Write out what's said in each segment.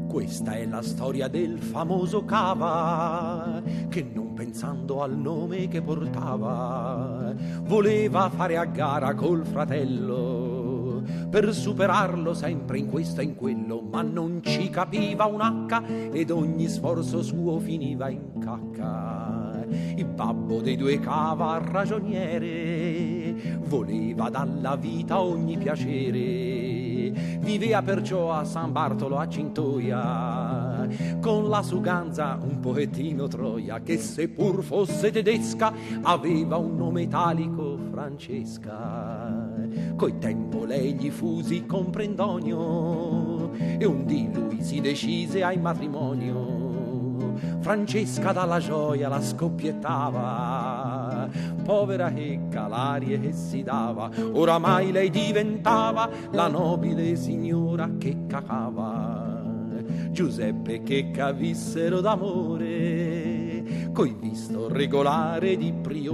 Questa è la storia del famoso Cava, che non pensando al nome che portava, voleva fare a gara col fratello, per superarlo sempre in questo e in quello, ma non ci capiva un H ed ogni sforzo suo finiva in cacca. Il babbo dei due Cava, ragioniere, voleva dalla vita ogni piacere, vivea perciò a San Bartolo a Cintoia, con la suganza un poettino Troia, che seppur fosse tedesca aveva un nome italico, Francesca. Coi tempo lei gli fusi comprendonio e un dì lui si decise ai matrimonio. Francesca dalla gioia la scoppiettava, povera Ecca l'arie che si dava, oramai lei diventava la nobile signora che cacava. Giuseppe che vissero d'amore, coi visto regolare di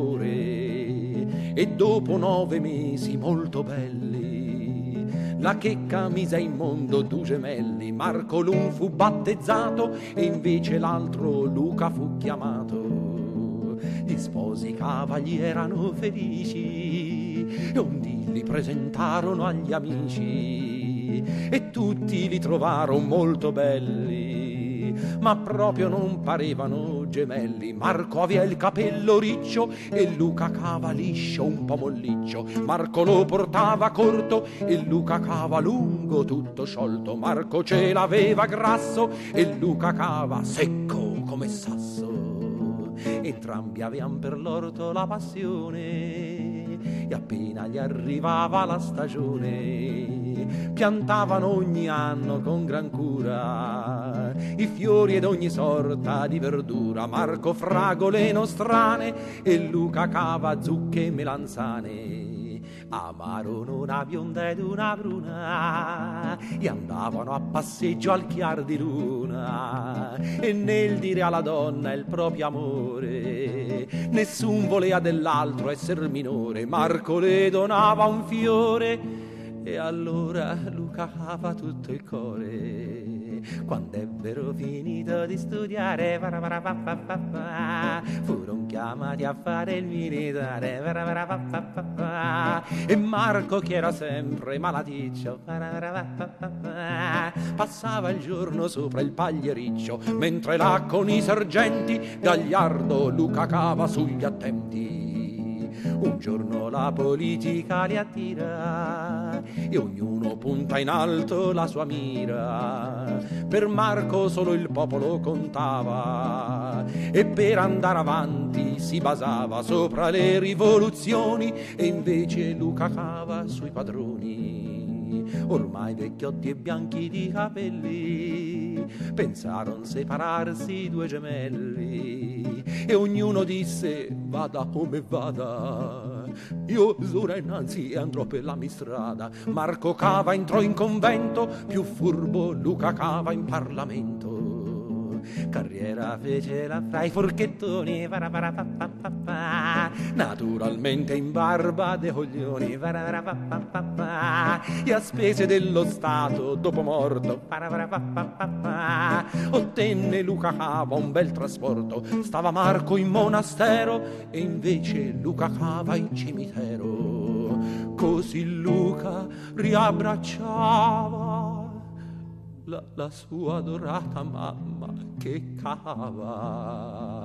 priore, e dopo 9 mesi molto belli la Checca mise in mondo 2 gemelli. Marco l'un fu battezzato e invece l'altro Luca fu chiamato. Gli sposi Cava gli erano felici e un dì li presentarono agli amici e tutti li trovarono molto belli, ma proprio non parevano gemelli. Marco aveva il capello riccio e Luca Cava liscio, un po' molliccio. Marco lo portava corto e Luca Cava lungo, tutto sciolto. Marco ce l'aveva grasso e Luca Cava secco come sasso. Entrambi avevan per l'orto la passione e appena gli arrivava la stagione piantavano ogni anno con gran cura i fiori ed ogni sorta di verdura. Marco fragole nostrane e Luca Cava zucche e melanzane. Amarono una bionda ed una bruna e andavano a passeggio al chiar di luna, e nel dire alla donna il proprio amore nessun volea dell'altro esser minore. Marco le donava un fiore e allora Luca Cava tutto il cuore. Quando ebbero finito di studiare furono chiamati a fare il militare e Marco, che era sempre malaticcio, passava il giorno sopra il pagliericcio, mentre là con i sergenti gagliardo Luca Cava sugli attenti. Un giorno la politica li attira e ognuno punta in alto la sua mira. Per Marco solo il popolo contava e per andare avanti si basava sopra le rivoluzioni, e invece Luca Cava sui padroni. Ormai vecchiotti e bianchi di capelli pensaron separarsi 2 gemelli e ognuno disse vada come vada, io d'ora innanzi andrò per la mia strada. Marco Cava entrò in convento, più furbo Luca Cava in Parlamento. Carriera fece la fra i forchettoni, naturalmente in barba dei coglioni, e a spese dello Stato dopo morto ottenne Luca Cava un bel trasporto. Stava Marco in monastero e invece Luca Cava in cimitero. Così Luca riabbracciava la sua adorata mamma che Cava.